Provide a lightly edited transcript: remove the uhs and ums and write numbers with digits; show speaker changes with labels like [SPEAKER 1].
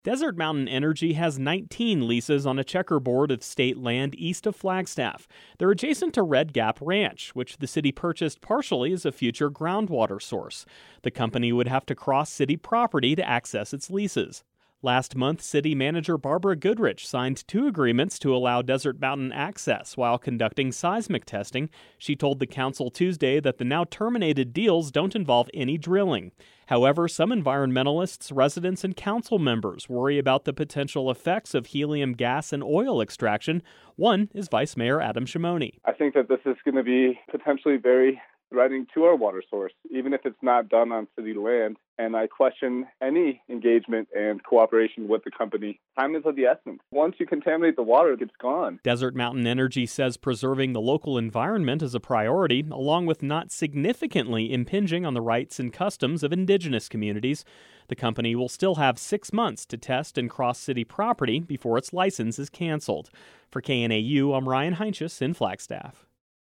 [SPEAKER 1] Desert Mountain Energy has 19 leases on a checkerboard of state land east of Flagstaff. They're adjacent to Red Gap Ranch, which the city purchased partially as a future groundwater source. The company would have to cross city property to access its leases. Last month, city manager Barbara Goodrich signed 2 agreements to allow Desert Mountain access while conducting seismic testing. She told the council Tuesday that the now terminated deals don't involve any drilling. However, some environmentalists, residents, and council members worry about the potential effects of helium gas and oil extraction. One is Vice Mayor Adam Shimoni.
[SPEAKER 2] I think that this is going to be potentially very threatening to our water source, even if it's not done on city land. And I question any engagement and cooperation with the company. Time is of the essence. Once you contaminate the water, it's gone.
[SPEAKER 1] Desert Mountain Energy says preserving the local environment is a priority, along with not significantly impinging on the rights and customs of indigenous communities. The company will still have 6 months to test and cross city property before its license is canceled. For KNAU, I'm Ryan Heinches in Flagstaff.